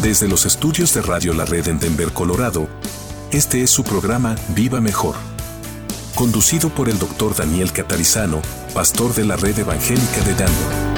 Desde los estudios de Radio La Red en Denver, Colorado, este es su programa Viva Mejor, conducido por el Dr. Daniel Catarizano, pastor de la Red Evangélica de Denver.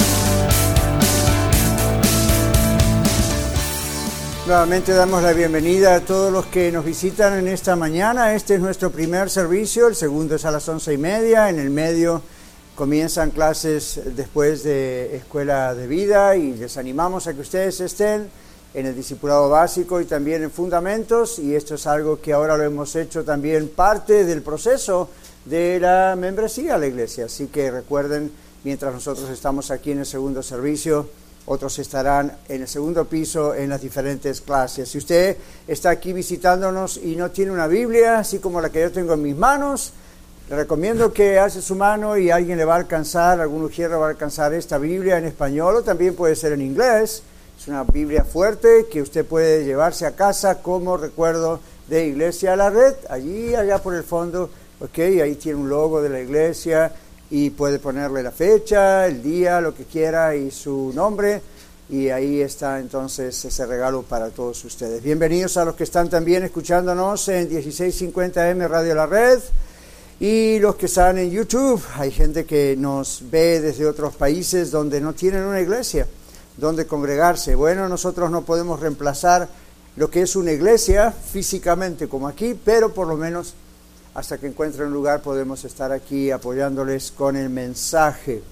Nuevamente damos la bienvenida a todos los que nos visitan en esta mañana. Este es nuestro primer servicio, el segundo es a las 11:30. En el medio comienzan clases después de Escuela de Vida y les animamos a que ustedes estén en el discipulado básico y también en fundamentos, y esto es algo que ahora lo hemos hecho también parte del proceso de la membresía a la iglesia. Así que recuerden, mientras nosotros estamos aquí en el segundo servicio, otros estarán en el segundo piso en las diferentes clases. Si usted está aquí visitándonos y no tiene una Biblia, así como la que yo tengo en mis manos, le recomiendo que alce su mano y alguien le va a alcanzar, algún ujier va a alcanzar esta Biblia en español o también puede ser en inglés. Es una Biblia fuerte que usted puede llevarse a casa como recuerdo de Iglesia a la Red. Allí, allá por el fondo, ahí tiene un logo de la iglesia y puede ponerle la fecha, el día, lo que quiera y su nombre. Y ahí está entonces ese regalo para todos ustedes. Bienvenidos a los que están también escuchándonos en 1650M Radio La Red y los que están en YouTube. Hay gente que nos ve desde otros países donde no tienen una iglesia donde congregarse. Bueno, nosotros no podemos reemplazar lo que es una iglesia físicamente como aquí, pero por lo menos hasta que encuentren un lugar podemos estar aquí apoyándoles con el mensaje.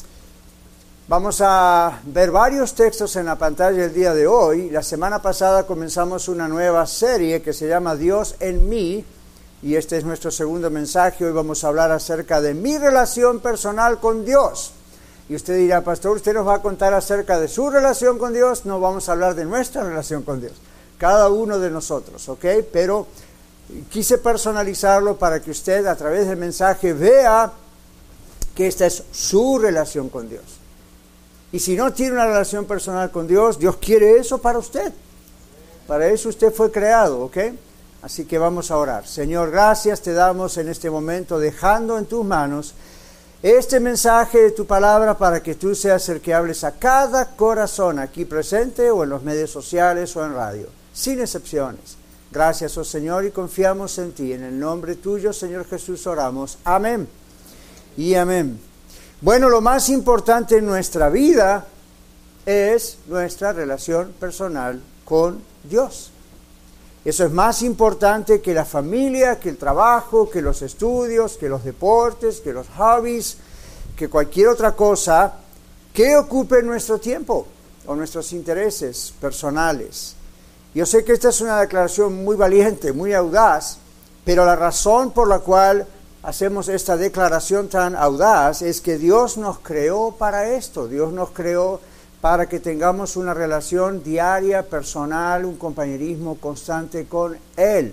Vamos a ver varios textos en la pantalla el día de hoy. La semana pasada comenzamos una nueva serie que se llama Dios en mí, y este es nuestro segundo mensaje. Hoy vamos a hablar acerca de mi relación personal con Dios. Y usted dirá, pastor, ¿usted nos va a contar acerca de su relación con Dios? No, vamos a hablar de nuestra relación con Dios, cada uno de nosotros, ¿ok? Pero quise personalizarlo para que usted a través del mensaje vea que esta es su relación con Dios. Y si no tiene una relación personal con Dios, Dios quiere eso para usted. Para eso usted fue creado, ¿ok? Así que vamos a orar. Señor, gracias te damos en este momento, dejando en tus manos este mensaje de tu palabra para que tú seas el que hables a cada corazón aquí presente o en los medios sociales o en radio, sin excepciones. Gracias, oh Señor, y confiamos en ti. En el nombre tuyo, Señor Jesús, oramos. Amén y amén. Bueno, lo más importante en nuestra vida es nuestra relación personal con Dios. Eso es más importante que la familia, que el trabajo, que los estudios, que los deportes, que los hobbies, que cualquier otra cosa que ocupe nuestro tiempo o nuestros intereses personales. Yo sé que esta es una declaración muy valiente, muy audaz, pero la razón por la cual hacemos esta declaración tan audaz es que Dios nos creó para esto. Dios nos creó para que tengamos una relación diaria, personal, un compañerismo constante con Él.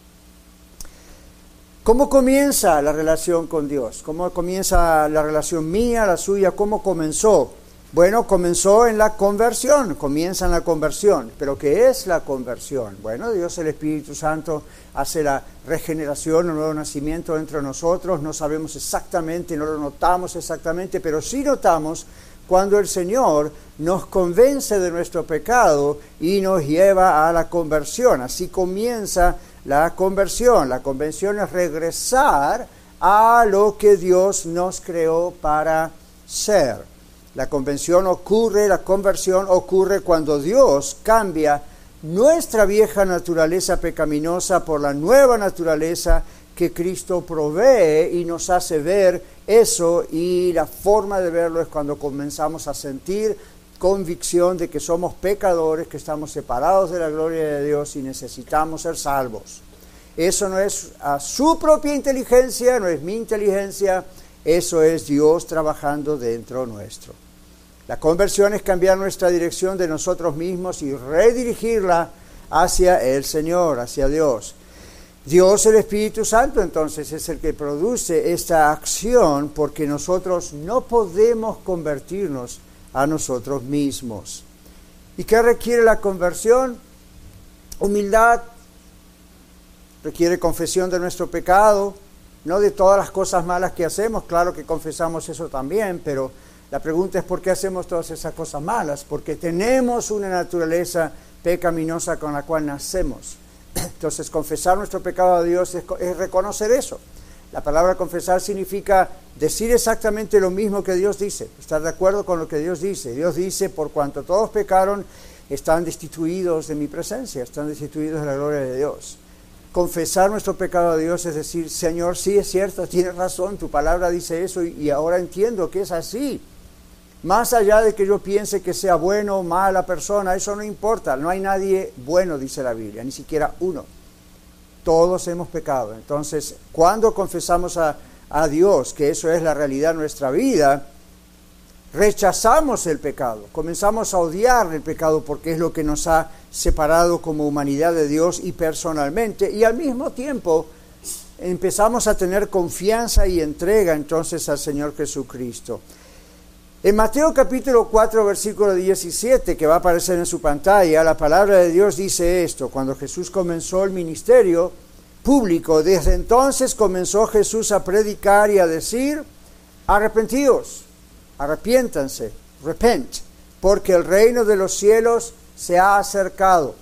¿Cómo comienza la relación con Dios? ¿Cómo comienza la relación mía, la suya? ¿Cómo comenzó? Bueno, comenzó en la conversión, comienza en la conversión. ¿Pero qué es la conversión? Bueno, Dios el Espíritu Santo hace la regeneración, un nuevo nacimiento entre nosotros. No sabemos exactamente, no lo notamos exactamente, pero sí notamos cuando el Señor nos convence de nuestro pecado y nos lleva a la conversión. Así comienza la conversión. La conversión es regresar a lo que Dios nos creó para ser. La conversión ocurre cuando Dios cambia nuestra vieja naturaleza pecaminosa por la nueva naturaleza que Cristo provee y nos hace ver eso, y la forma de verlo es cuando comenzamos a sentir convicción de que somos pecadores, que estamos separados de la gloria de Dios y necesitamos ser salvos. Eso no es a su propia inteligencia, no es mi inteligencia, eso es Dios trabajando dentro nuestro. La conversión es cambiar nuestra dirección de nosotros mismos y redirigirla hacia el Señor, hacia Dios. Dios, el Espíritu Santo, entonces, es el que produce esta acción, porque nosotros no podemos convertirnos a nosotros mismos. ¿Y qué requiere la conversión? Humildad, requiere confesión de nuestro pecado, no de todas las cosas malas que hacemos. Claro que confesamos eso también, pero La pregunta es ¿por qué hacemos todas esas cosas malas? Porque tenemos una naturaleza pecaminosa con la cual nacemos. Entonces, confesar nuestro pecado a Dios es reconocer eso. La palabra confesar significa decir exactamente lo mismo que Dios dice, estar de acuerdo con lo que Dios dice. Dios dice, por cuanto todos pecaron, están destituidos de mi presencia, están destituidos de la gloria de Dios. Confesar nuestro pecado a Dios es decir, Señor, sí es cierto, tienes razón, tu palabra dice eso y ahora entiendo que es así. Más allá de que yo piense que sea bueno o mala persona, eso no importa, no hay nadie bueno, dice la Biblia, ni siquiera uno. Todos hemos pecado. Entonces, cuando confesamos a Dios que eso es la realidad de nuestra vida, rechazamos el pecado, comenzamos a odiar el pecado porque es lo que nos ha separado como humanidad de Dios y personalmente, y al mismo tiempo empezamos a tener confianza y entrega entonces al Señor Jesucristo. En Mateo capítulo 4, versículo 17, que va a aparecer en su pantalla, la palabra de Dios dice esto: cuando Jesús comenzó el ministerio público, desde entonces comenzó Jesús a predicar y a decir, arrepentíos, arrepiéntanse, repent, porque el reino de los cielos se ha acercado.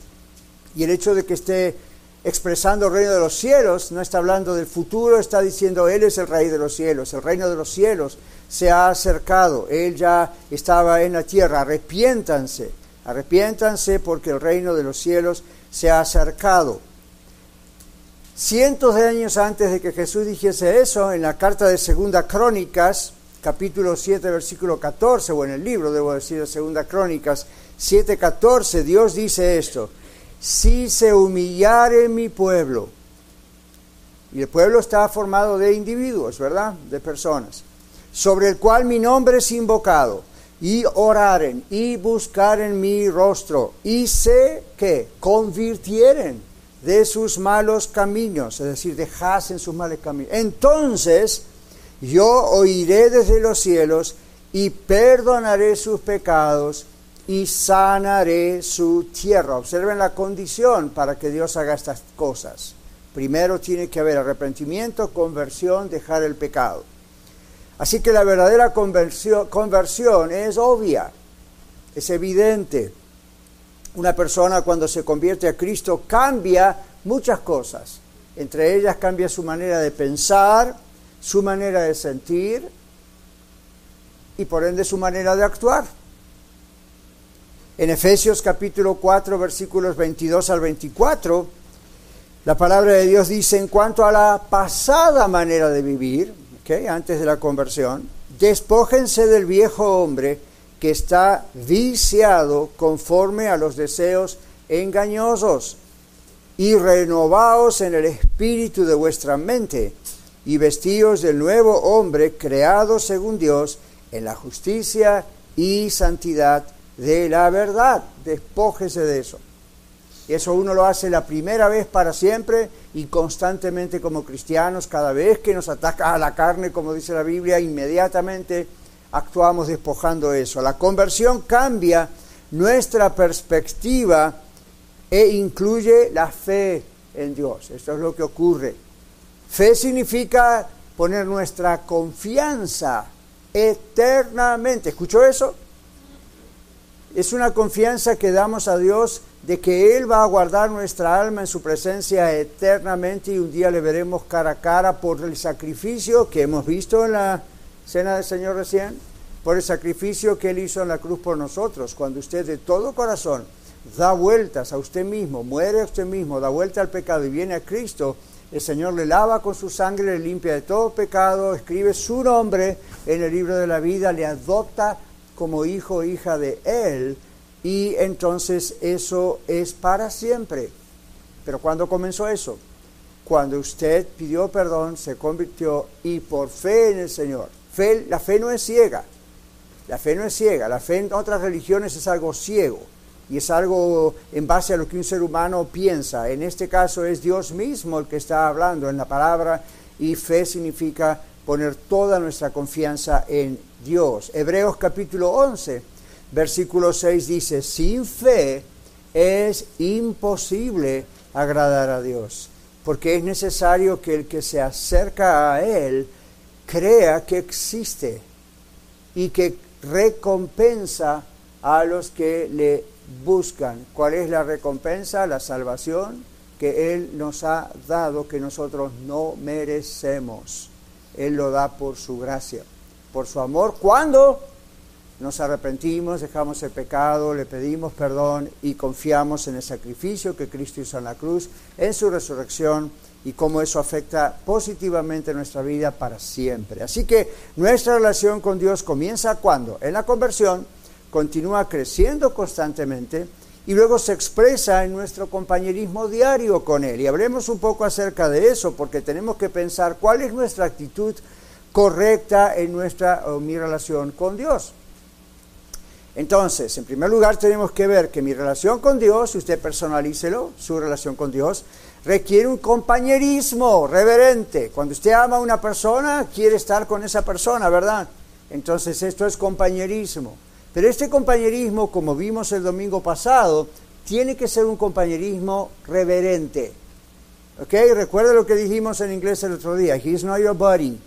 Y el hecho de que esté expresando el reino de los cielos, no está hablando del futuro, está diciendo, Él es el Rey de los cielos, el reino de los cielos se ha acercado, Él ya estaba en la tierra, arrepiéntanse porque el reino de los cielos se ha acercado. Cientos de años antes de que Jesús dijese eso, en la carta de Segunda Crónicas, capítulo 7, versículo 14, o en el libro, debo decir, de Segunda Crónicas 7:14, Dios dice esto: si se humillare mi pueblo, y el pueblo está formado de individuos, ¿verdad?, de personas, sobre el cual mi nombre es invocado, y oraren, y buscaren mi rostro, y se, ¿qué?, convirtieren de sus malos caminos, es decir, dejasen sus malos caminos, entonces yo oiré desde los cielos, y perdonaré sus pecados, y sanaré su tierra. Observen la condición para que Dios haga estas cosas. Primero tiene que haber arrepentimiento, conversión, dejar el pecado. Así que la verdadera conversión es obvia, es evidente. Una persona cuando se convierte a Cristo cambia muchas cosas. Entre ellas cambia su manera de pensar, su manera de sentir y por ende su manera de actuar. En Efesios capítulo 4, versículos 22 al 24, la palabra de Dios dice, en cuanto a la pasada manera de vivir, antes de la conversión, despójense del viejo hombre que está viciado conforme a los deseos engañosos, y renovaos en el espíritu de vuestra mente, y vestíos del nuevo hombre creado según Dios en la justicia y santidad de la verdad. Despójese de eso. Eso uno lo hace la primera vez para siempre y constantemente como cristianos. Cada vez que nos ataca a la carne, como dice la Biblia, inmediatamente actuamos despojando eso. La conversión cambia nuestra perspectiva e incluye la fe en Dios. Esto es lo que ocurre. Fe significa poner nuestra confianza eternamente. ¿Escuchó eso? Es una confianza que damos a Dios de que Él va a guardar nuestra alma en su presencia eternamente y un día le veremos cara a cara por el sacrificio que hemos visto en la cena del Señor recién, por el sacrificio que Él hizo en la cruz por nosotros. Cuando usted de todo corazón da vueltas a usted mismo, muere a usted mismo, da vuelta al pecado y viene a Cristo, el Señor le lava con su sangre, le limpia de todo pecado, escribe su nombre en el libro de la vida, le adopta como hijo o hija de Él, y entonces eso es para siempre. Pero ¿cuándo comenzó eso? Cuando usted pidió perdón, se convirtió y por fe en el Señor. La fe no es ciega. La fe no es ciega. La fe en otras religiones es algo ciego y es algo en base a lo que un ser humano piensa. En este caso es Dios mismo el que está hablando en la palabra, y fe significa poner toda nuestra confianza en Dios. Hebreos capítulo 11, versículo 6 dice, sin fe es imposible agradar a Dios, porque es necesario que el que se acerca a Él crea que existe y que recompensa a los que le buscan. ¿Cuál es la recompensa? La salvación que Él nos ha dado, que nosotros no merecemos. Él lo da por su gracia, por su amor. ¿Cuándo? Nos arrepentimos, dejamos el pecado, le pedimos perdón y confiamos en el sacrificio que Cristo hizo en la cruz, en su resurrección y cómo eso afecta positivamente nuestra vida para siempre. Así que nuestra relación con Dios comienza ¿cuándo? En la conversión, continúa creciendo constantemente y luego se expresa en nuestro compañerismo diario con Él. Y hablemos un poco acerca de eso porque tenemos que pensar cuál es nuestra actitud correcta en mi relación con Dios. Entonces, en primer lugar tenemos que ver que mi relación con Dios, usted personalícelo, su relación con Dios, requiere un compañerismo reverente. Cuando usted ama a una persona, quiere estar con esa persona, ¿verdad? Entonces esto es compañerismo. Pero este compañerismo, como vimos el domingo pasado, tiene que ser un compañerismo reverente. ¿Ok? Recuerda lo que dijimos en inglés el otro día. He's not your buddy.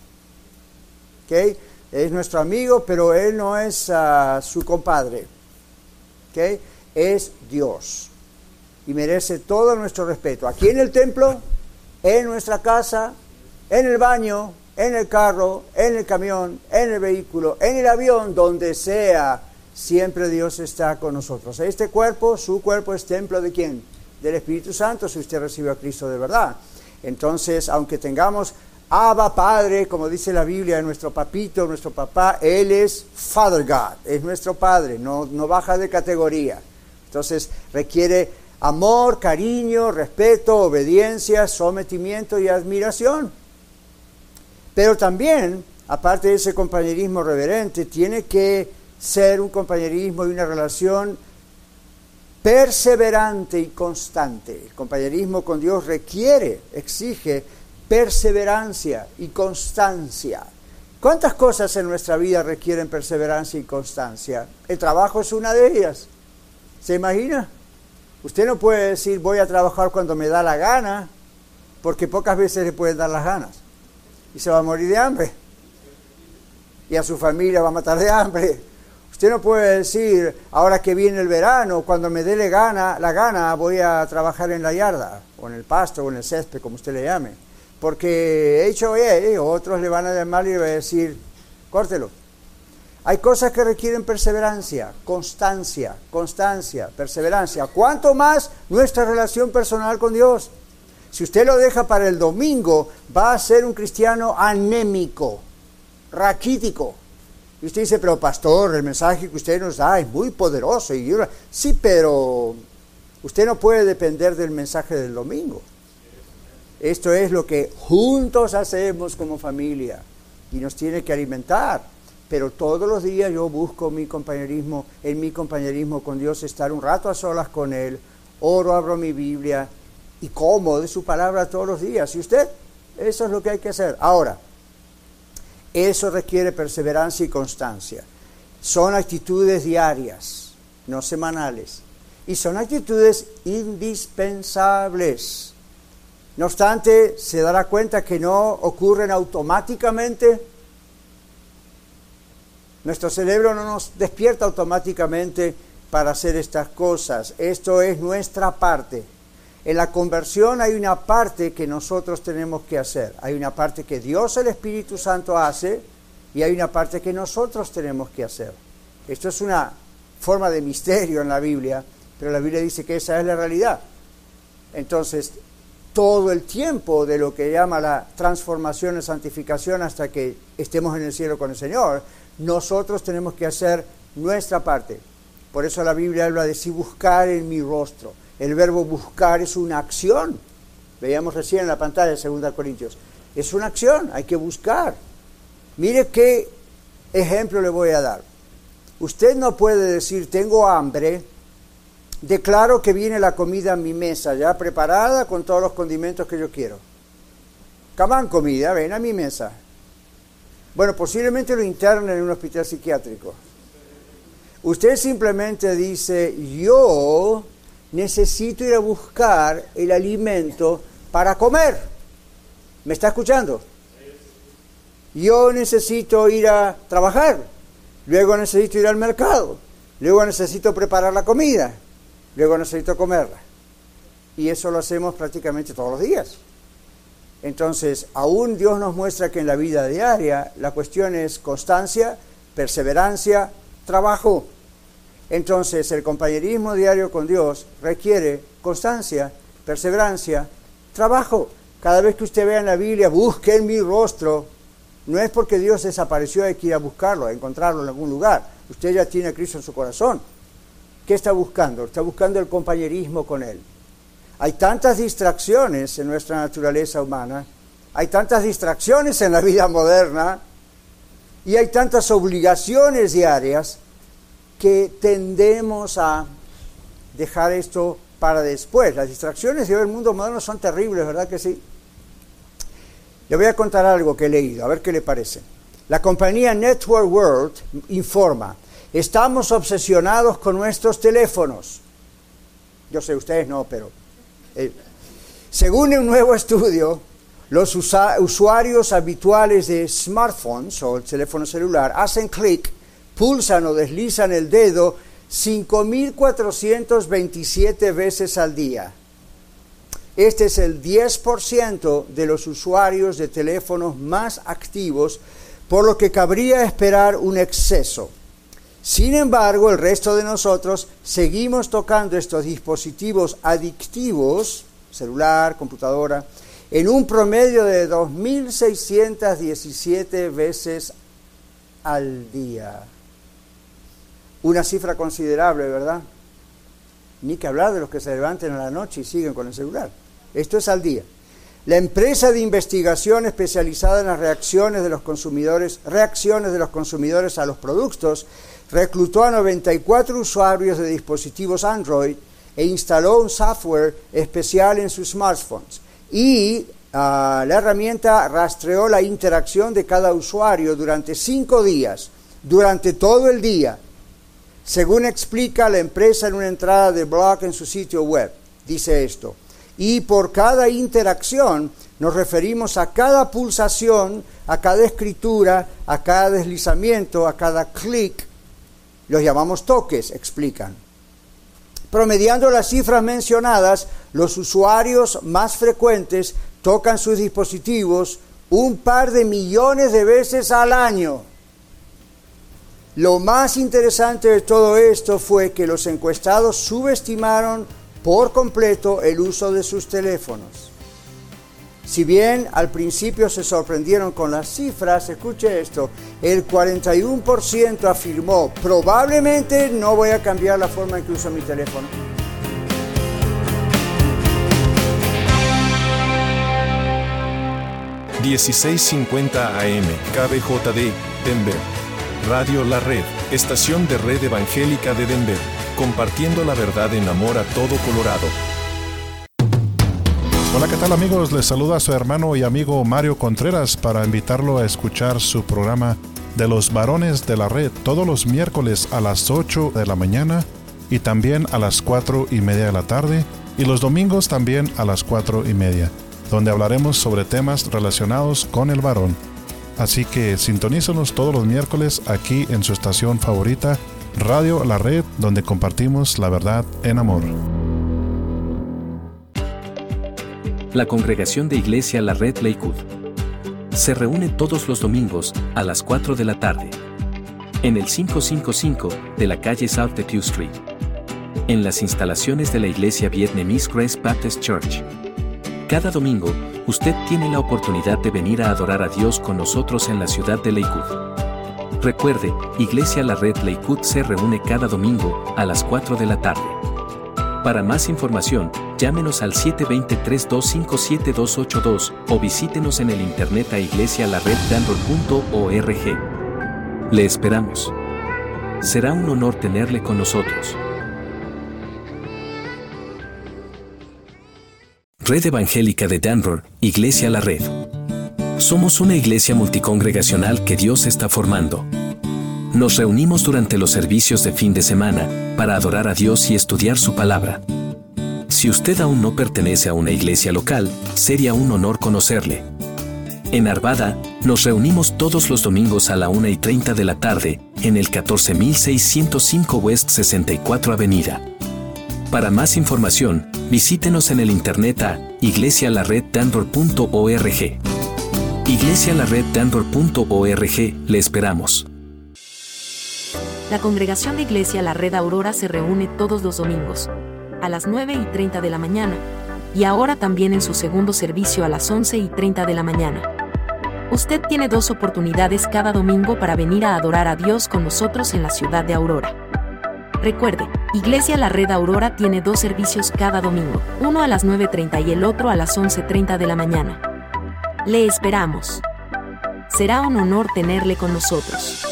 ¿Ok? Es nuestro amigo, pero Él no es su compadre. ¿Ok? Es Dios. Y merece todo nuestro respeto. Aquí en el templo, en nuestra casa, en el baño, en el carro, en el camión, en el vehículo, en el avión, donde sea, siempre Dios está con nosotros. Este cuerpo, su cuerpo es templo ¿de quién? Del Espíritu Santo, si usted recibe a Cristo de verdad. Entonces, aunque tengamos Abba, Padre, como dice la Biblia, nuestro papito, nuestro papá, Él es Father God, es nuestro Padre, no baja de categoría. Entonces requiere amor, cariño, respeto, obediencia, sometimiento y admiración. Pero también, aparte de ese compañerismo reverente, tiene que ser un compañerismo y una relación perseverante y constante. El compañerismo con Dios exige perseverancia y constancia. ¿Cuántas cosas en nuestra vida requieren perseverancia y constancia? El trabajo es una de ellas. ¿Se imagina? Usted no puede decir voy a trabajar cuando me da la gana, porque pocas veces le pueden dar las ganas. Y se va a morir de hambre. Y a su familia va a matar de hambre. Usted no puede decir, ahora que viene el verano, cuando me dé la gana, voy a trabajar en la yarda, o en el pasto, o en el césped, como usted le llame. Porque otros le van a llamar y le van a decir, córtelo. Hay cosas que requieren perseverancia, constancia, perseverancia. ¿Cuánto más nuestra relación personal con Dios? Si usted lo deja para el domingo, va a ser un cristiano anémico, raquítico. Y usted dice, pero pastor, el mensaje que usted nos da es muy poderoso. Sí, pero usted no puede depender del mensaje del domingo. Esto es lo que juntos hacemos como familia y nos tiene que alimentar. Pero todos los días yo busco en mi compañerismo con Dios, estar un rato a solas con Él, oro, abro mi Biblia y como de su palabra todos los días. ¿Y usted? Eso es lo que hay que hacer. Ahora, eso requiere perseverancia y constancia. Son actitudes diarias, no semanales. Y son actitudes indispensables. No obstante, se dará cuenta que no ocurren automáticamente. Nuestro cerebro no nos despierta automáticamente para hacer estas cosas. Esto es nuestra parte. En la conversión hay una parte que nosotros tenemos que hacer. Hay una parte que Dios, el Espíritu Santo, hace y hay una parte que nosotros tenemos que hacer. Esto es una forma de misterio en la Biblia, pero la Biblia dice que esa es la realidad. Entonces, todo el tiempo de lo que llama la transformación y santificación hasta que estemos en el cielo con el Señor, nosotros tenemos que hacer nuestra parte. Por eso la Biblia habla de si buscar en mi rostro. El verbo buscar es una acción. Veíamos recién en la pantalla de 2 Corintios. Es una acción, hay que buscar. Mire qué ejemplo le voy a dar. Usted no puede decir, tengo hambre, declaro que viene la comida a mi mesa, ya preparada con todos los condimentos que yo quiero. Come on, comida, ven a mi mesa. Bueno, posiblemente lo internen en un hospital psiquiátrico. Usted simplemente dice, yo necesito ir a buscar el alimento para comer. ¿Me está escuchando? Yo necesito ir a trabajar. luego necesito ir al mercado, luego necesito preparar la comida, luego necesito comerla. Y eso lo hacemos prácticamente todos los días. Entonces, aún Dios nos muestra que en la vida diaria la cuestión es constancia, perseverancia, trabajo. Entonces, el compañerismo diario con Dios requiere constancia, perseverancia, trabajo. Cada vez que usted vea en la Biblia, busquen mi rostro, no es porque Dios desapareció, hay que ir a buscarlo, a encontrarlo en algún lugar. Usted ya tiene a Cristo en su corazón. ¿Qué está buscando? Está buscando el compañerismo con Él. Hay tantas distracciones en nuestra naturaleza humana, hay tantas distracciones en la vida moderna y hay tantas obligaciones diarias que tendemos a dejar esto para después. Las distracciones del mundo moderno son terribles, ¿verdad que sí? Le voy a contar algo que he leído, a ver qué le parece. La compañía Network World informa: estamos obsesionados con nuestros teléfonos. Yo sé, ustedes no, pero... según un nuevo estudio, los usuarios habituales de smartphones o el teléfono celular hacen clic, pulsan o deslizan el dedo 5.427 veces al día. Este es el 10% de los usuarios de teléfonos más activos, por lo que cabría esperar un exceso. Sin embargo, el resto de nosotros seguimos tocando estos dispositivos adictivos, celular, computadora, en un promedio de 2.617 veces al día. Una cifra considerable, ¿verdad? Ni que hablar de los que se levanten a la noche y siguen con el celular. Esto es al día. La empresa de investigación especializada en las reacciones de los consumidores a los productos reclutó a 94 usuarios de dispositivos Android e instaló un software especial en sus smartphones. Y la herramienta rastreó la interacción de cada usuario durante 5 días, durante todo el día, según explica la empresa en una entrada de blog en su sitio web. Dice esto: y por cada interacción nos referimos a cada pulsación, a cada escritura, a cada deslizamiento, a cada clic. Los llamamos toques, explican. Promediando las cifras mencionadas, los usuarios más frecuentes tocan sus dispositivos un par de millones de veces al año. Lo más interesante de todo esto fue que los encuestados subestimaron por completo el uso de sus teléfonos. Si bien al principio se sorprendieron con las cifras, escuche esto, el 41% afirmó: probablemente no voy a cambiar la forma en que uso mi teléfono. ...1650 AM, KBJD, Denver. Radio La Red, estación de red evangélica de Denver. Compartiendo la verdad en amor a todo Colorado. Hola, ¿qué tal amigos? Les saluda su hermano y amigo Mario Contreras para invitarlo a escuchar su programa de los varones de la red todos los miércoles a las 8 de la mañana y también a las 4:30 de la tarde y los domingos también a las 4:30, donde hablaremos sobre temas relacionados con el varón. Así que sintonícenos todos los miércoles aquí en su estación favorita, Radio La Red, donde compartimos la verdad en amor. La congregación de Iglesia La Red Lakewood se reúne todos los domingos a las 4 de la tarde en el 555 de la calle South de Pew Street, en las instalaciones de la Iglesia Vietnamese Grace Baptist Church. Cada domingo, usted tiene la oportunidad de venir a adorar a Dios con nosotros en la ciudad de Lakewood. Recuerde, Iglesia La Red Lakewood se reúne cada domingo a las 4 de la tarde. Para más información, llámenos al 720-325-7282 o visítenos en el internet a iglesialareddenver.org. Le esperamos. Será un honor tenerle con nosotros. Red Evangélica de Denver, Iglesia La Red. Somos una iglesia multicongregacional que Dios está formando. Nos reunimos durante los servicios de fin de semana para adorar a Dios y estudiar su palabra. Si usted aún no pertenece a una iglesia local, sería un honor conocerle. En Arvada, Nos reunimos todos los domingos a la 1:30 de la tarde, en el 14605 West 64 Avenida. Para más información, visítenos en el internet a iglesialareddenver.org. iglesialareddenver.org, le esperamos. La congregación de Iglesia La Red Aurora se reúne todos los domingos, a las 9:30 de la mañana, y ahora también en su segundo servicio a las 11:30 de la mañana. Usted tiene 2 oportunidades cada domingo para venir a adorar a Dios con nosotros en la ciudad de Aurora. Recuerde, Iglesia La Red Aurora tiene 2 servicios cada domingo, uno a las 9:30 y el otro a las 11:30 de la mañana. Le esperamos. Será un honor tenerle con nosotros.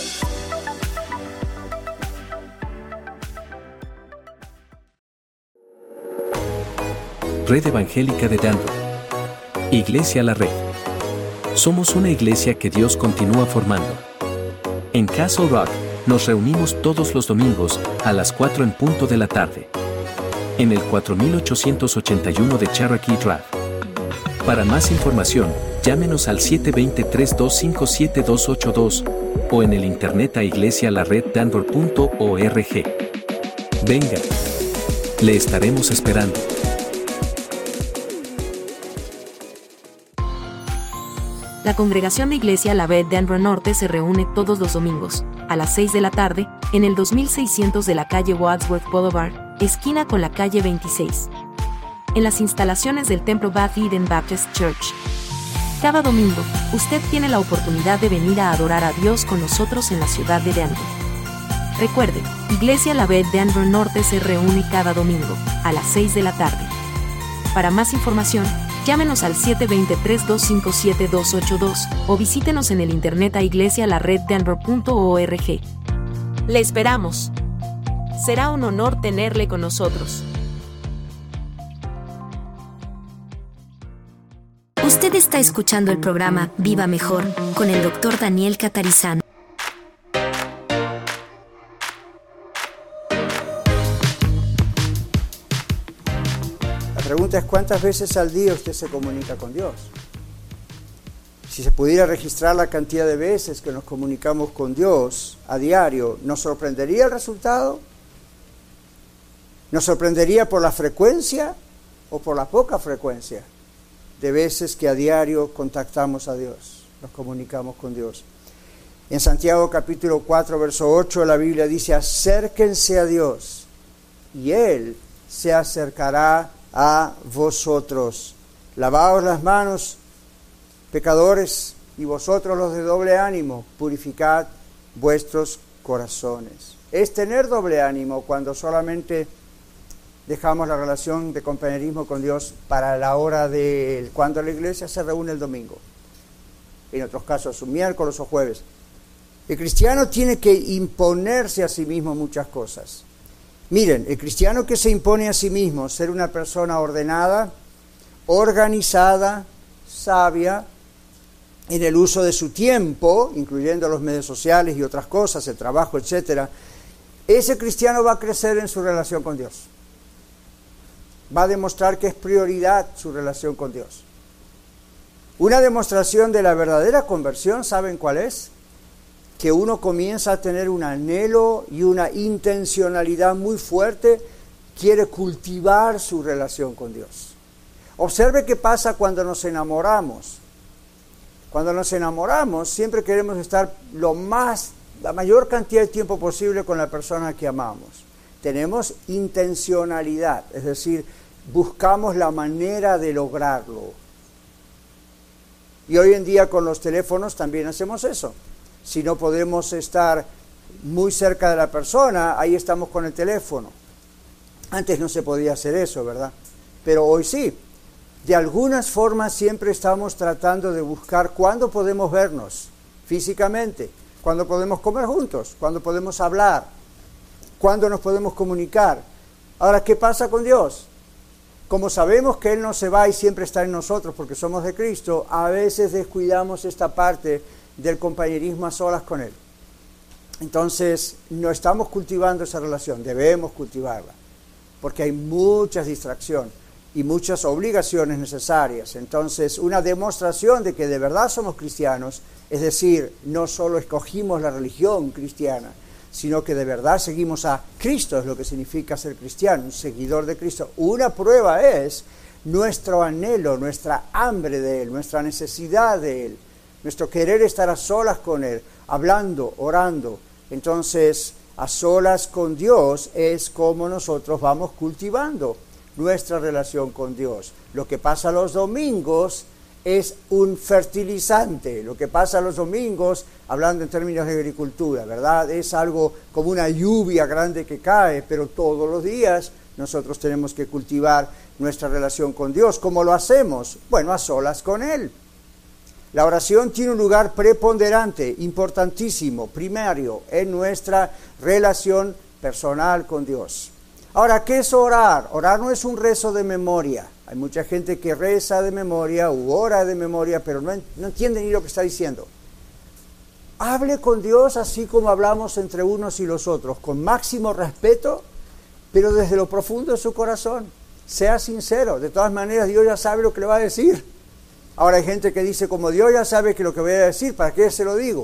Red Evangélica de Denver. Iglesia La Red. Somos una iglesia que Dios continúa formando. En Castle Rock, nos reunimos todos los domingos, a las 4 en punto de la tarde. En el 4881 de Cherokee Drive. Para más información, llámenos al 720-325-7282 o en el internet a iglesialareddenver.org. Venga. Le estaremos esperando. La congregación de Iglesia La Red Denver Norte se reúne todos los domingos, a las 6 de la tarde, en el 2600 de la calle Wadsworth Boulevard, esquina con la calle 26. En las instalaciones del templo Beth Eden Baptist Church. Cada domingo, usted tiene la oportunidad de venir a adorar a Dios con nosotros en la ciudad de Denver. Recuerde, Iglesia La Red Denver Norte se reúne cada domingo, a las 6 de la tarde. Para más información, llámenos al 720-325-7282 o visítenos en el internet a iglesialareddenver.org. Le esperamos. Será un honor tenerle con nosotros. Usted está escuchando el programa Viva Mejor con el Dr. Daniel Catarizano. La pregunta es ¿cuántas veces al día usted se comunica con Dios? Si se pudiera registrar la cantidad de veces que nos comunicamos con Dios a diario, ¿nos sorprendería el resultado? ¿Nos sorprendería por la frecuencia o por la poca frecuencia de veces que a diario contactamos a Dios, nos comunicamos con Dios? En Santiago capítulo 4, verso 8, la Biblia dice, acérquense a Dios y Él se acercará a vosotros. Lavaos las manos, pecadores, y vosotros los de doble ánimo, purificad vuestros corazones. Es tener doble ánimo cuando solamente dejamos la relación de compañerismo con Dios para la hora de cuando la iglesia se reúne el domingo. En otros casos, un miércoles o jueves. El cristiano tiene que imponerse a sí mismo muchas cosas. Miren, el cristiano que se impone a sí mismo, ser una persona ordenada, organizada, sabia, en el uso de su tiempo, incluyendo los medios sociales y otras cosas, el trabajo, etc., ese cristiano va a crecer en su relación con Dios. Va a demostrar que es prioridad su relación con Dios. Una demostración de la verdadera conversión, ¿saben cuál es? Que uno comienza a tener un anhelo y una intencionalidad muy fuerte, quiere cultivar su relación con Dios. Observe qué pasa cuando nos enamoramos. Cuando nos enamoramos, siempre queremos estar la mayor cantidad de tiempo posible con la persona que amamos. Tenemos intencionalidad, es decir, buscamos la manera de lograrlo. Y hoy en día con los teléfonos también hacemos eso. Si no podemos estar muy cerca de la persona, ahí estamos con el teléfono. Antes no se podía hacer eso, ¿verdad? Pero hoy sí. De algunas formas siempre estamos tratando de buscar cuándo podemos vernos físicamente, cuándo podemos comer juntos, cuándo podemos hablar, cuándo nos podemos comunicar. Ahora, ¿qué pasa con Dios? Como sabemos que Él no se va y siempre está en nosotros porque somos de Cristo, a veces descuidamos esta parte del compañerismo a solas con Él. Entonces, no estamos cultivando esa relación, debemos cultivarla, porque hay muchas distracciones. y muchas obligaciones necesarias. Entonces, una demostración de que de verdad somos cristianos, es decir, no solo escogimos la religión cristiana, sino que de verdad seguimos a Cristo, es lo que significa ser cristiano, un seguidor de Cristo. Una prueba es nuestro anhelo, nuestra hambre de Él, nuestra necesidad de Él, nuestro querer estar a solas con Él, hablando, orando. Entonces, a solas con Dios es como nosotros vamos cultivando nuestra relación con Dios. Lo que pasa los domingos es un fertilizante. Lo que pasa los domingos, hablando en términos de agricultura, ¿verdad? Es algo como una lluvia grande que cae, pero todos los días nosotros tenemos que cultivar nuestra relación con Dios. ¿Cómo lo hacemos? Bueno, a solas con Él. La oración tiene un lugar preponderante, importantísimo, primario en nuestra relación personal con Dios. Ahora, ¿qué es orar? Orar no es un rezo de memoria. Hay mucha gente que reza de memoria u ora de memoria, pero no entiende ni lo que está diciendo. Hable con Dios así como hablamos entre unos y los otros, con máximo respeto, pero desde lo profundo de su corazón. Sea sincero. De todas maneras, Dios ya sabe lo que le va a decir. Ahora hay gente que dice, como Dios ya sabe que lo que voy a decir, ¿para qué se lo digo?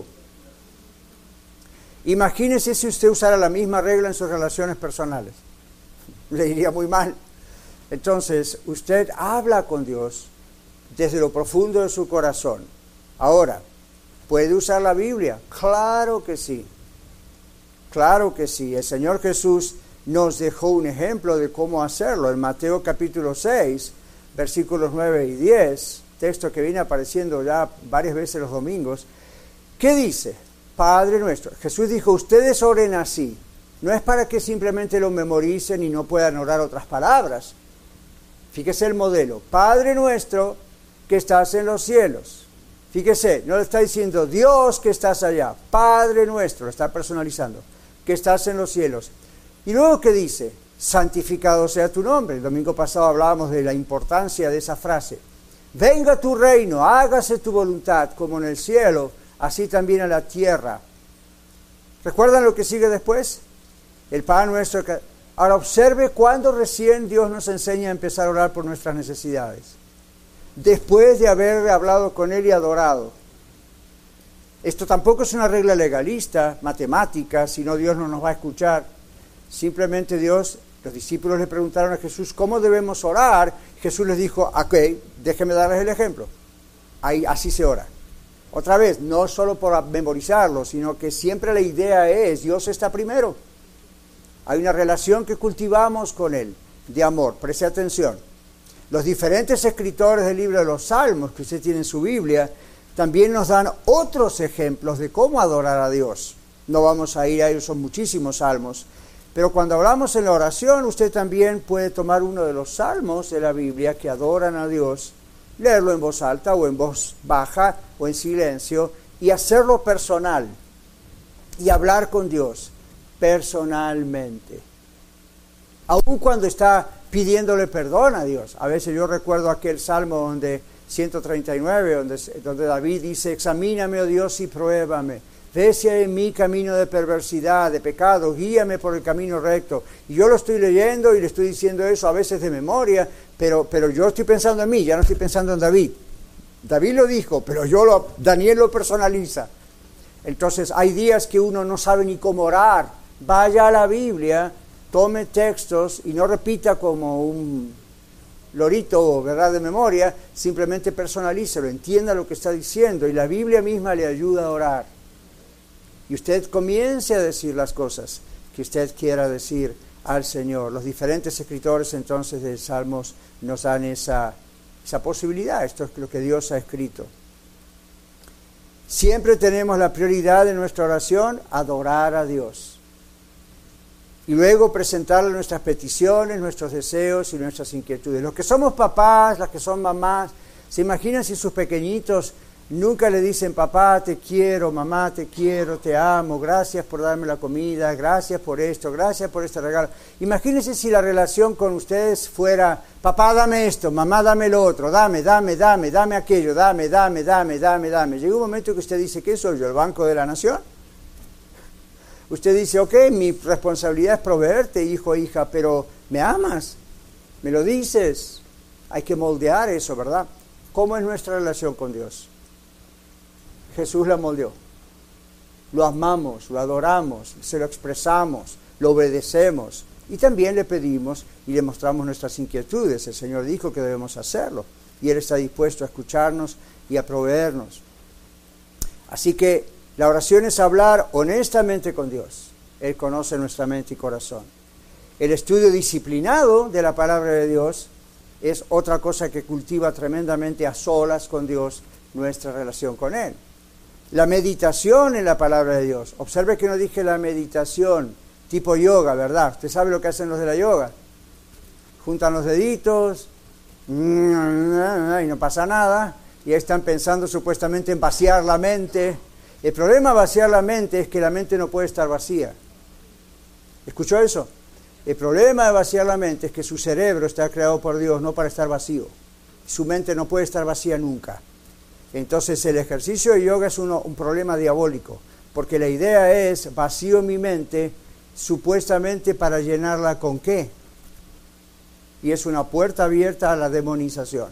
Imagínese si usted usara la misma regla en sus relaciones personales. Le iría muy mal. Entonces, usted habla con Dios desde lo profundo de su corazón. Ahora, ¿puede usar la Biblia? Claro que sí. Claro que sí. El Señor Jesús nos dejó un ejemplo de cómo hacerlo. En Mateo capítulo 6, versículos 9 y 10, texto que viene apareciendo ya varias veces los domingos. ¿Qué dice? Padre nuestro. Jesús dijo, ustedes oren así. No es para que simplemente lo memoricen y no puedan orar otras palabras. Fíjese el modelo. Padre nuestro que estás en los cielos. Fíjese, no le está diciendo Dios que estás allá. Padre nuestro, lo está personalizando. Que estás en los cielos. Y luego, ¿qué dice? Santificado sea tu nombre. El domingo pasado hablábamos de la importancia de esa frase. Venga tu reino, hágase tu voluntad, como en el cielo, así también en la tierra. ¿Recuerdan lo que sigue después? El Padre nuestro. Ahora observe cuándo recién Dios nos enseña a empezar a orar por nuestras necesidades. Después de haber hablado con Él y adorado. Esto tampoco es una regla legalista, matemática, si no Dios no nos va a escuchar. Simplemente Dios, los discípulos le preguntaron a Jesús, ¿cómo debemos orar? Jesús les dijo, ok, déjenme darles el ejemplo. Ahí, así se ora. Otra vez, no solo por memorizarlo, sino que siempre la idea es, Dios está primero. Hay una relación que cultivamos con Él, de amor. Preste atención. Los diferentes escritores del libro de los Salmos que usted tiene en su Biblia, también nos dan otros ejemplos de cómo adorar a Dios. No vamos a ir a ellos, son muchísimos salmos. Pero cuando hablamos en la oración, usted también puede tomar uno de los salmos de la Biblia que adoran a Dios, leerlo en voz alta o en voz baja o en silencio y hacerlo personal y hablar con Dios personalmente. Aun cuando está pidiéndole perdón a Dios. A veces yo recuerdo aquel salmo donde 139, donde David dice, examíname, oh Dios, y pruébame. Ve si hay en mí camino de perversidad, de pecado, guíame por el camino recto. Y yo lo estoy leyendo y le estoy diciendo eso a veces de memoria, pero yo estoy pensando en mí, ya no estoy pensando en David. David lo dijo, pero Daniel lo personaliza. Entonces hay días que uno no sabe ni cómo orar. Vaya a la Biblia, tome textos y no repita como un lorito, ¿verdad?, de memoria, simplemente personalícelo, entienda lo que está diciendo y la Biblia misma le ayuda a orar. Y usted comience a decir las cosas que usted quiera decir al Señor. Los diferentes escritores entonces de Salmos nos dan esa posibilidad. Esto es lo que Dios ha escrito. Siempre tenemos la prioridad de nuestra oración, adorar a Dios. Y luego presentarle nuestras peticiones, nuestros deseos y nuestras inquietudes. Los que somos papás, las que son mamás, ¿se imaginan si sus pequeñitos nunca le dicen, papá, te quiero, mamá, te quiero, te amo, gracias por darme la comida, gracias por esto, gracias por este regalo? Imagínense si la relación con ustedes fuera, papá, dame esto, mamá, dame lo otro, dame aquello, dame. Llega un momento que usted dice, ¿qué soy yo, el Banco de la Nación? Usted dice, ok, mi responsabilidad es proveerte, hijo, hija, pero ¿me amas? ¿Me lo dices? Hay que moldear eso, ¿verdad? ¿Cómo es nuestra relación con Dios? Jesús la moldeó. Lo amamos, lo adoramos, se lo expresamos, lo obedecemos y también le pedimos y le mostramos nuestras inquietudes. El Señor dijo que debemos hacerlo y Él está dispuesto a escucharnos y a proveernos. Así que la oración es hablar honestamente con Dios. Él conoce nuestra mente y corazón. El estudio disciplinado de la palabra de Dios es otra cosa que cultiva tremendamente a solas con Dios nuestra relación con Él. La meditación en la palabra de Dios. Observe que no dije la meditación tipo yoga, ¿verdad? Usted sabe lo que hacen los de la yoga. Juntan los deditos y no pasa nada. Y ahí están pensando supuestamente en vaciar la mente. El problema de vaciar la mente es que la mente no puede estar vacía. ¿Escuchó eso? El problema de vaciar la mente es que su cerebro está creado por Dios no para estar vacío. Su mente no puede estar vacía nunca. Entonces el ejercicio de yoga es un problema diabólico, porque la idea es vacío mi mente supuestamente para llenarla ¿con qué? Y es una puerta abierta a la demonización.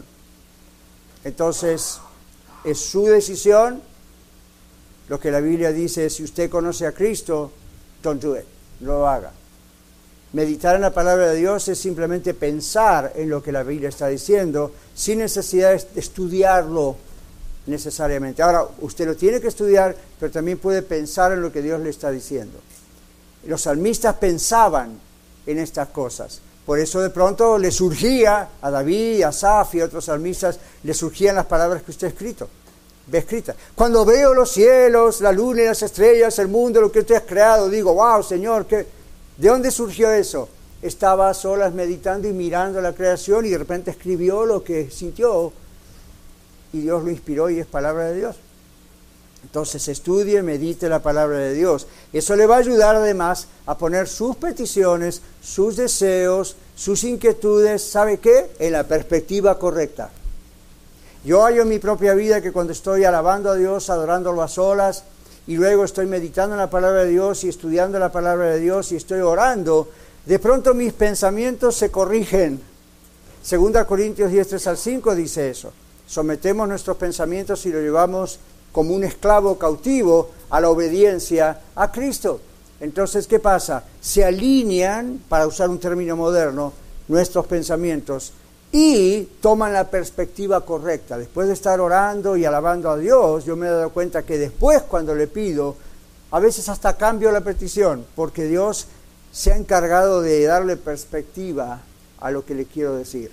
Entonces es su decisión. Lo que la Biblia dice es, si usted conoce a Cristo, don't do it, no lo haga. Meditar en la palabra de Dios es simplemente pensar en lo que la Biblia está diciendo, sin necesidad de estudiarlo necesariamente. Ahora, usted lo tiene que estudiar, pero también puede pensar en lo que Dios le está diciendo. Los salmistas pensaban en estas cosas. Por eso de pronto le surgía a David, a Asaf y a otros salmistas, le surgían las palabras que usted ve escritas. Cuando veo los cielos, la luna y las estrellas, el mundo, lo que usted ha creado, digo, wow, Señor, ¿de dónde surgió eso? Estaba a solas meditando y mirando la creación y de repente escribió lo que sintió y Dios lo inspiró y es palabra de Dios. Entonces estudie, medite la palabra de Dios. Eso le va a ayudar además a poner sus peticiones, sus deseos, sus inquietudes, ¿sabe qué? En la perspectiva correcta. Yo hallo en mi propia vida que cuando estoy alabando a Dios, adorándolo a solas, y luego estoy meditando en la palabra de Dios y estudiando la palabra de Dios y estoy orando, de pronto mis pensamientos se corrigen. 2 Corintios 10, 3-5 dice eso. Sometemos nuestros pensamientos y lo llevamos como un esclavo cautivo a la obediencia a Cristo. Entonces, ¿qué pasa? Se alinean, para usar un término moderno, nuestros pensamientos y toman la perspectiva correcta. Después de estar orando y alabando a Dios, yo me he dado cuenta que después cuando le pido, a veces hasta cambio la petición, porque Dios se ha encargado de darle perspectiva a lo que le quiero decir.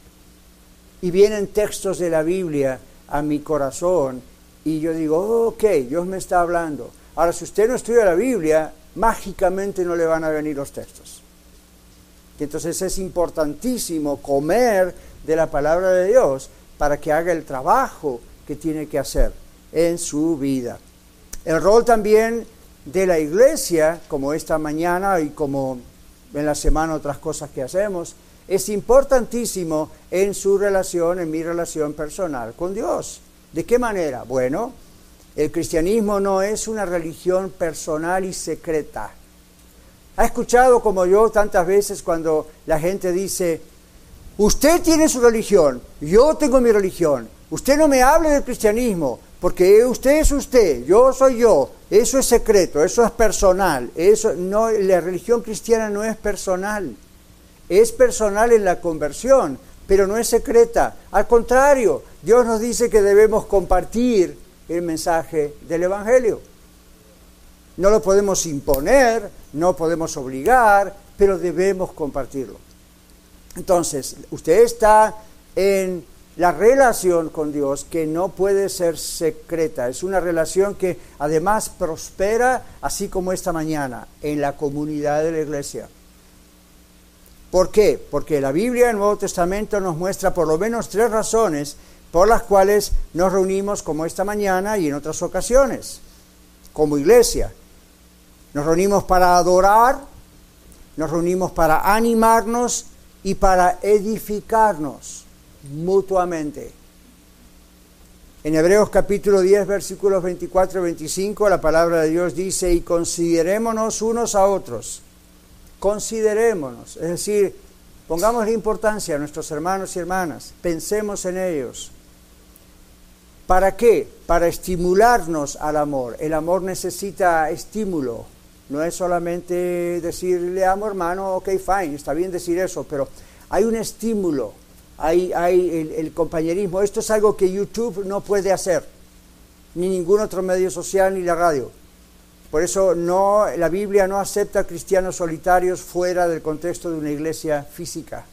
Y vienen textos de la Biblia a mi corazón y yo digo, ok, Dios me está hablando. Ahora, si usted no estudia la Biblia, mágicamente no le van a venir los textos. Y entonces es importantísimo comer de la palabra de Dios para que haga el trabajo que tiene que hacer en su vida. El rol también de la iglesia, como esta mañana y como en la semana otras cosas que hacemos, es importantísimo en su relación, en mi relación personal con Dios. ¿De qué manera? Bueno, el cristianismo no es una religión personal y secreta. ¿Ha escuchado como yo tantas veces cuando la gente dice, usted tiene su religión, yo tengo mi religión, usted no me hable del cristianismo, porque usted es usted, yo soy yo, eso es secreto, eso es personal, eso no, la religión cristiana no es personal en la conversión, pero no es secreta. Al contrario, Dios nos dice que debemos compartir el mensaje del Evangelio. No lo podemos imponer, no podemos obligar, pero debemos compartirlo. Entonces, usted está en la relación con Dios que no puede ser secreta. Es una relación que además prospera, así como esta mañana, en la comunidad de la iglesia. ¿Por qué? Porque la Biblia, el Nuevo Testamento, nos muestra por lo menos 3 razones por las cuales nos reunimos como esta mañana y en otras ocasiones, como iglesia. Nos reunimos para adorar, nos reunimos para animarnos y para edificarnos mutuamente. En Hebreos capítulo 10, versículos 24 y 25, la palabra de Dios dice, y considerémonos unos a otros. Considerémonos, es decir, Pongamos la importancia a nuestros hermanos y hermanas, pensemos en ellos. ¿Para qué? Para estimularnos al amor. El amor necesita estímulo. No es solamente decir, le amo hermano, ok, fine, está bien decir eso, pero hay un estímulo, hay el compañerismo. Esto es algo que YouTube no puede hacer, ni ningún otro medio social, ni la radio. Por eso la Biblia no acepta cristianos solitarios fuera del contexto de una iglesia física.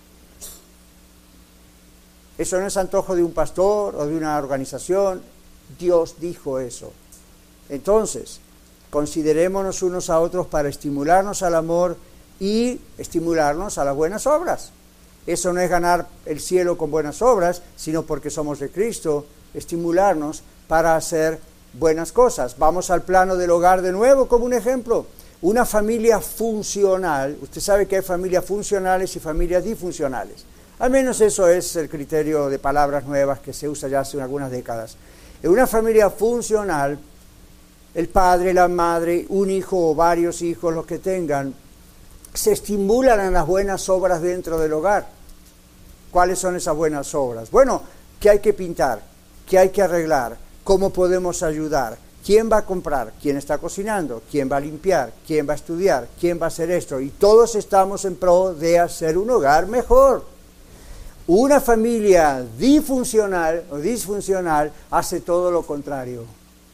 Eso no es antojo de un pastor o de una organización. Dios dijo eso. Entonces, considerémonos unos a otros para estimularnos al amor y estimularnos a las buenas obras. Eso no es ganar el cielo con buenas obras, sino porque somos de Cristo, estimularnos para hacer buenas cosas. Vamos al plano del hogar de nuevo como un ejemplo. Una familia funcional, usted sabe que hay familias funcionales y familias disfuncionales. Al menos eso es el criterio de palabras nuevas que se usa ya hace algunas décadas. En una familia funcional, el padre, la madre, un hijo o varios hijos, los que tengan, se estimulan a las buenas obras dentro del hogar. ¿Cuáles son esas buenas obras? Bueno, ¿qué hay que pintar? ¿Qué hay que arreglar? ¿Cómo podemos ayudar? ¿Quién va a comprar? ¿Quién está cocinando? ¿Quién va a limpiar? ¿Quién va a estudiar? ¿Quién va a hacer esto? Y todos estamos en pro de hacer un hogar mejor. Una familia disfuncional hace todo lo contrario.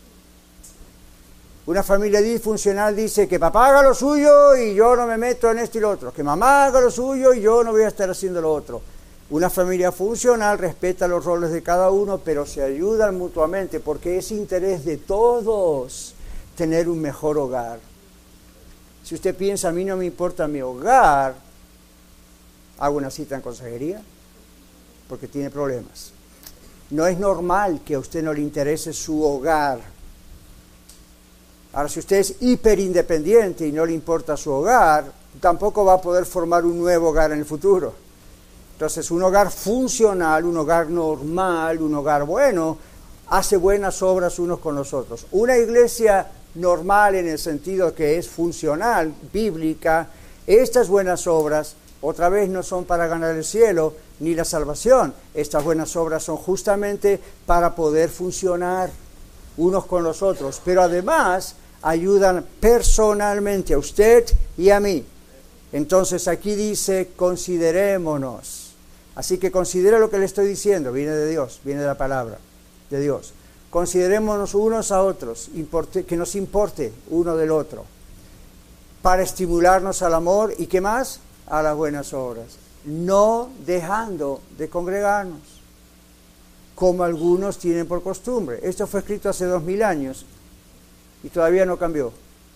Una familia disfuncional dice que papá haga lo suyo y yo no me meto en esto y lo otro. Que mamá haga lo suyo y yo no voy a estar haciendo lo otro. Una familia funcional respeta los roles de cada uno, pero se ayudan mutuamente porque es interés de todos tener un mejor hogar. Si usted piensa, a mí no me importa mi hogar, hago una cita en consejería porque tiene problemas. No es normal que a usted no le interese su hogar. Ahora, si usted es hiperindependiente y no le importa su hogar, tampoco va a poder formar un nuevo hogar en el futuro. Entonces, un hogar funcional, un hogar normal, un hogar bueno, hace buenas obras unos con los otros. Una iglesia normal en el sentido que es funcional, bíblica, estas buenas obras, otra vez no son para ganar el cielo ni la salvación. Estas buenas obras son justamente para poder funcionar unos con los otros, pero además ayudan personalmente a usted y a mí. Entonces aquí dice, considerémonos. Así que considera lo que le estoy diciendo, viene de Dios, viene de la palabra de Dios. Considerémonos unos a otros, que nos importe uno del otro, para estimularnos al amor y ¿qué más? A las buenas obras, no dejando de congregarnos, como algunos tienen por costumbre. Esto fue escrito hace 2000 años y todavía no cambió.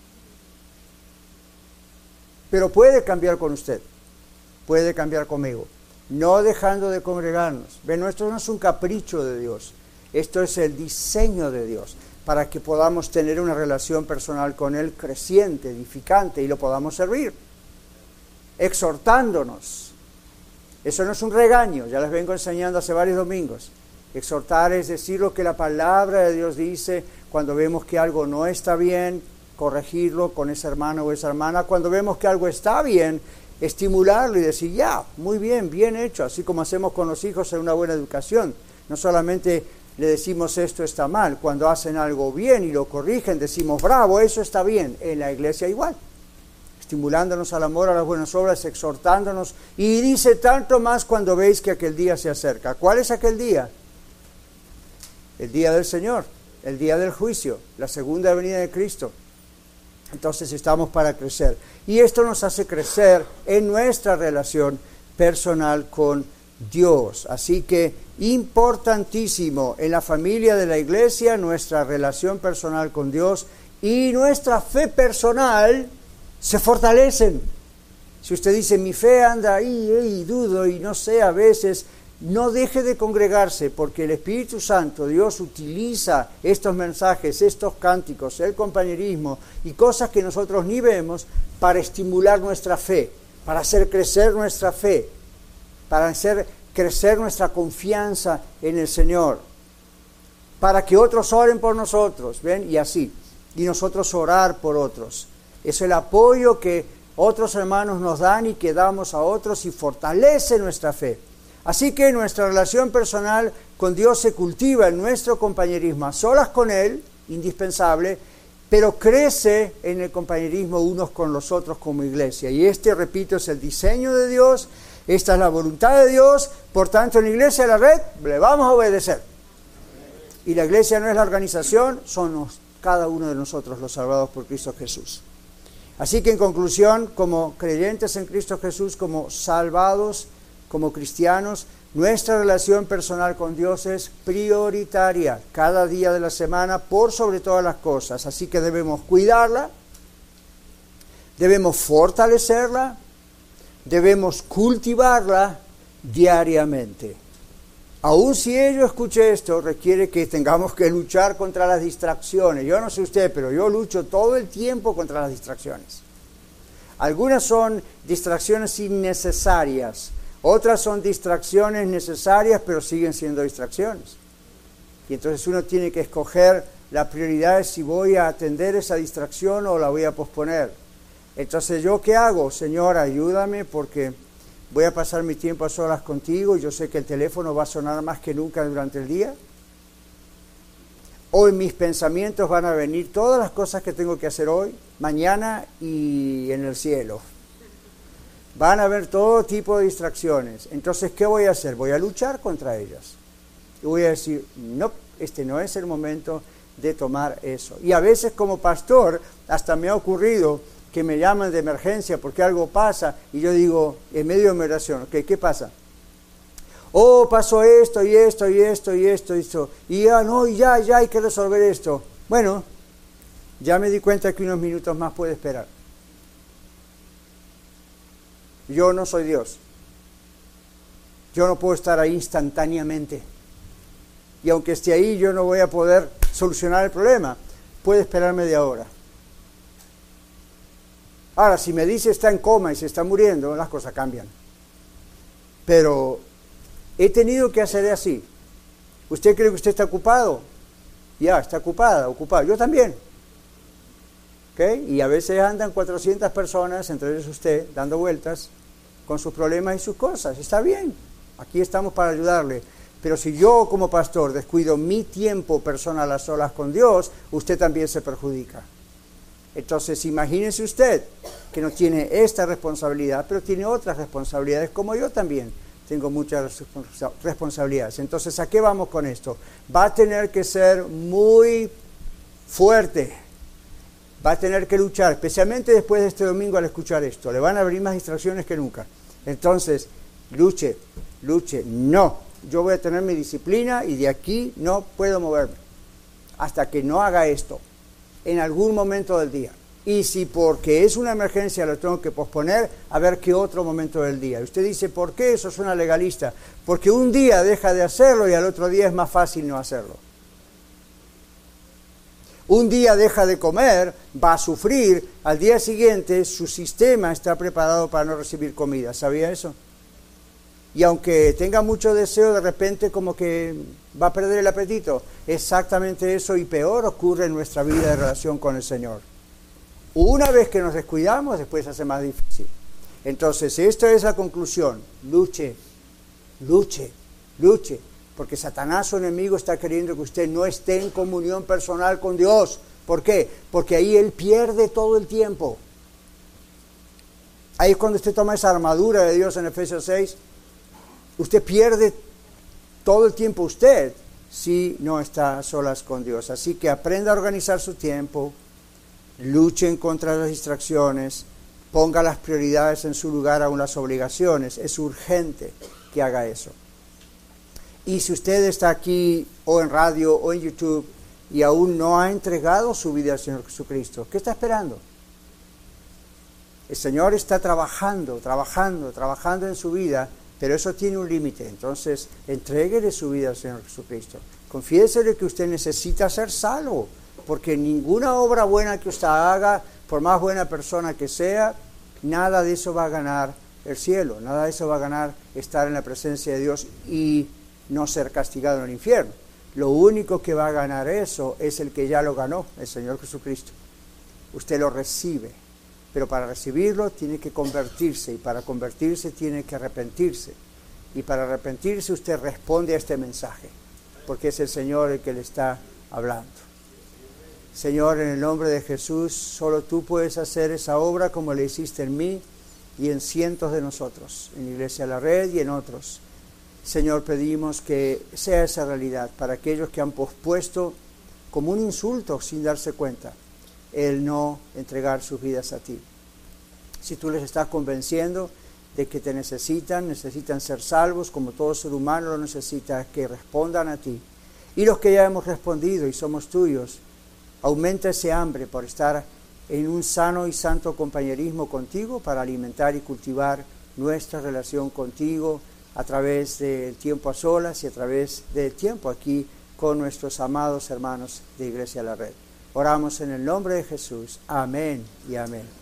Pero puede cambiar con usted, puede cambiar conmigo. No dejando de congregarnos. Ven, esto no es un capricho de Dios, esto es el diseño de Dios, para que podamos tener una relación personal con Él creciente, edificante, y lo podamos servir, exhortándonos. Eso no es un regaño, ya les vengo enseñando hace varios domingos. Exhortar es decir lo que la palabra de Dios dice cuando vemos que algo no está bien, corregirlo con ese hermano o esa hermana. Cuando vemos que algo está bien, estimularlo y decir, ya, muy bien, bien hecho, así como hacemos con los hijos en una buena educación. No solamente le decimos esto está mal, cuando hacen algo bien y lo corrigen, decimos, bravo, eso está bien. En la iglesia igual, estimulándonos al amor, a las buenas obras, exhortándonos, y dice tanto más cuando veis que aquel día se acerca. ¿Cuál es aquel día? El día del Señor, el día del juicio, la segunda venida de Cristo. Entonces estamos para crecer. Y esto nos hace crecer en nuestra relación personal con Dios. Así que importantísimo en la familia de la iglesia, nuestra relación personal con Dios y nuestra fe personal se fortalecen. Si usted dice, mi fe anda ahí, dudo y no sé a veces, no deje de congregarse, porque el Espíritu Santo, Dios utiliza estos mensajes, estos cánticos, el compañerismo y cosas que nosotros ni vemos para estimular nuestra fe, para hacer crecer nuestra fe, para hacer crecer nuestra confianza en el Señor, para que otros oren por nosotros, ¿ven? Y así, y nosotros orar por otros. Es el apoyo que otros hermanos nos dan y que damos a otros y fortalece nuestra fe. Así que nuestra relación personal con Dios se cultiva en nuestro compañerismo, a solas con Él, indispensable, pero crece en el compañerismo unos con los otros como iglesia. Y repito, es el diseño de Dios, esta es la voluntad de Dios, por tanto en la Iglesia de la Red le vamos a obedecer. Y la iglesia no es la organización, somos cada uno de nosotros los salvados por Cristo Jesús. Así que en conclusión, como creyentes en Cristo Jesús, como salvados, como cristianos, nuestra relación personal con Dios es prioritaria cada día de la semana por sobre todas las cosas. Así que debemos cuidarla, debemos fortalecerla, debemos cultivarla diariamente. Aún si yo escuche esto, requiere que tengamos que luchar contra las distracciones. Yo no sé usted, pero yo lucho todo el tiempo contra las distracciones. Algunas son distracciones innecesarias, otras son distracciones necesarias, pero siguen siendo distracciones. Y entonces uno tiene que escoger la prioridad de si voy a atender esa distracción o la voy a posponer. Entonces, ¿yo qué hago? Señor, ayúdame porque voy a pasar mi tiempo a solas contigo. Yo sé que el teléfono va a sonar más que nunca durante el día. Hoy mis pensamientos van a venir todas las cosas que tengo que hacer hoy, mañana y en el cielo. Van a haber todo tipo de distracciones. Entonces, ¿qué voy a hacer? Voy a luchar contra ellas. Y voy a decir, no, este no es el momento de tomar eso. Y a veces como pastor, hasta me ha ocurrido que me llaman de emergencia porque algo pasa y yo digo, en medio de mi oración, okay, ¿qué pasa? Oh, pasó esto y esto y esto y esto y esto. Y ya hay que resolver esto. Bueno, ya me di cuenta que unos minutos más puede esperar. Yo no soy Dios. Yo no puedo estar ahí instantáneamente. Y aunque esté ahí, yo no voy a poder solucionar el problema. Puede esperar media hora. Ahora, si me dice está en coma y se está muriendo, las cosas cambian. Pero he tenido que hacer así. ¿Usted cree que usted está ocupado? Ya, está ocupado. Yo también. ¿Okay? Y a veces andan 400 personas, entre ellos usted, dando vueltas con sus problemas y sus cosas. Está bien. Aquí estamos para ayudarle. Pero si yo como pastor descuido mi tiempo personal a solas con Dios, usted también se perjudica. Entonces, imagínese usted que no tiene esta responsabilidad, pero tiene otras responsabilidades, como yo también tengo muchas responsabilidades. Entonces, ¿a qué vamos con esto? Va a tener que ser muy fuerte, va a tener que luchar, especialmente después de este domingo al escuchar esto. Le van a venir más distracciones que nunca. Entonces, luche, no. Yo voy a tener mi disciplina y de aquí no puedo moverme hasta que no haga esto en algún momento del día. Y si porque es una emergencia lo tengo que posponer, a ver qué otro momento del día. Y usted dice, ¿por qué? Eso suena legalista. Porque un día deja de hacerlo y al otro día es más fácil no hacerlo. Un día deja de comer, va a sufrir, al día siguiente su sistema está preparado para no recibir comida. ¿Sabía eso? Y aunque tenga mucho deseo, de repente como que va a perder el apetito. Exactamente eso y peor ocurre en nuestra vida de relación con el Señor. Una vez que nos descuidamos, después se hace más difícil. Entonces, esta es la conclusión. Luche, porque Satanás, su enemigo, está queriendo que usted no esté en comunión personal con Dios. ¿Por qué? Porque ahí él pierde todo el tiempo. Ahí es cuando usted toma esa armadura de Dios en Efesios 6, usted pierde todo el tiempo usted si no está a solas con Dios. Así que aprenda a organizar su tiempo, luchen contra las distracciones, ponga las prioridades en su lugar, aún las obligaciones. Es urgente que haga eso. Y si usted está aquí o en radio o en YouTube y aún no ha entregado su vida al Señor Jesucristo, ¿qué está esperando? El Señor está trabajando en su vida, pero eso tiene un límite. Entonces, entréguele su vida al Señor Jesucristo. Confiésele que usted necesita ser salvo, porque ninguna obra buena que usted haga, por más buena persona que sea, nada de eso va a ganar el cielo, nada de eso va a ganar estar en la presencia de Dios y no ser castigado en el infierno. Lo único que va a ganar eso es el que ya lo ganó, el Señor Jesucristo. Usted lo recibe pero para recibirlo tiene que convertirse, y para convertirse tiene que arrepentirse. Y para arrepentirse usted responde a este mensaje, porque es el Señor el que le está hablando. Señor, en el nombre de Jesús, solo tú puedes hacer esa obra como la hiciste en mí y en cientos de nosotros, en Iglesia La Red y en otros. Señor, pedimos que sea esa realidad para aquellos que han pospuesto como un insulto sin darse cuenta el no entregar sus vidas a ti. Si tú les estás convenciendo de que te necesitan ser salvos como todo ser humano lo necesita, que respondan a ti. Y los que ya hemos respondido y somos tuyos, aumenta ese hambre por estar en un sano y santo compañerismo contigo para alimentar y cultivar nuestra relación contigo a través del tiempo a solas y a través del tiempo aquí con nuestros amados hermanos de Iglesia La Red. Oramos en el nombre de Jesús. Amén y amén.